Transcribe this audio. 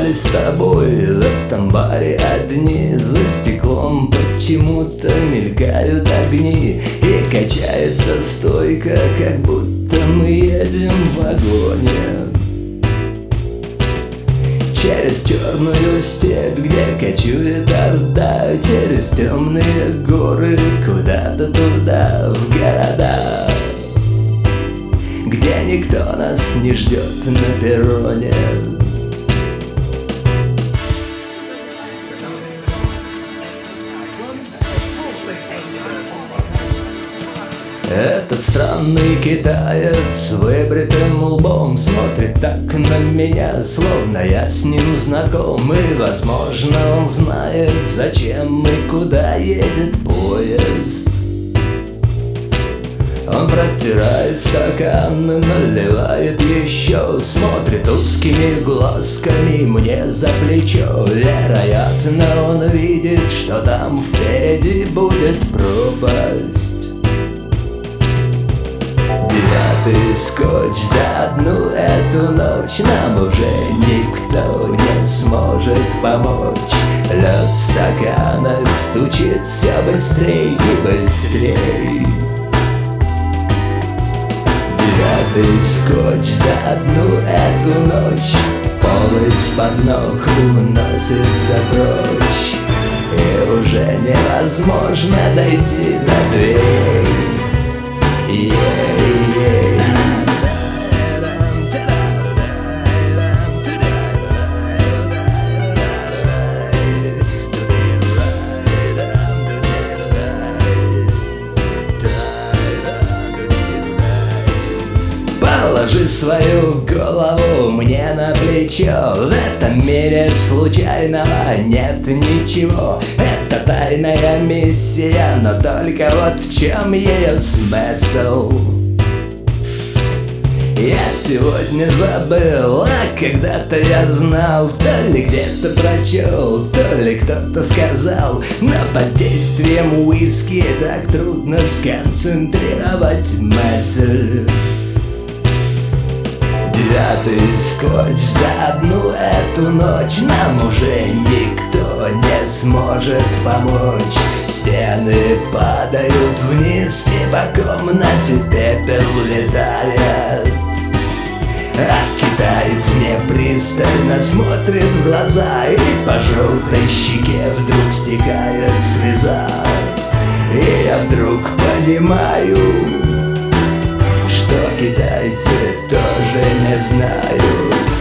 с тобой в этом баре одни. За стеклом почему-то мелькают огни, и качается стойка, как будто мы едем в вагоне. Через черную степь, где кочует орда, через темные горы, куда-то туда, в города, где никто нас не ждет на перроне. Этот странный китаец с выбритым лбом смотрит так на меня, словно я с ним знаком. И, возможно, он знает, зачем и куда едет поезд. Он протирает стакан, наливает еще, смотрит узкими глазками мне за плечо. Вероятно, он видит, что там впереди будет пропасть. Девятый скотч за одну эту ночь, нам уже никто не сможет помочь. Лед в стаканах стучит все быстрей и быстрей. Девятый скотч за одну эту ночь, пол из-под ног уносится прочь, и уже невозможно дойти до дверей. Положи свою голову мне на плечо. В этом мире случайного нет ничего. Это тайная миссия, но только вот в чем ее смысл? Я сегодня забыл, а когда-то я знал. То ли где-то прочел, то ли кто-то сказал. Но под действием уиски так трудно сконцентрировать мысль. Девятый скотч за одну эту ночь, нам уже никто не сможет помочь. Стены падают вниз, и по комнате пепел летает. А китаец мне пристально смотрит в глаза, и по желтой щеке вдруг стекает слеза. И я вдруг понимаю, что китайцы тоже не знают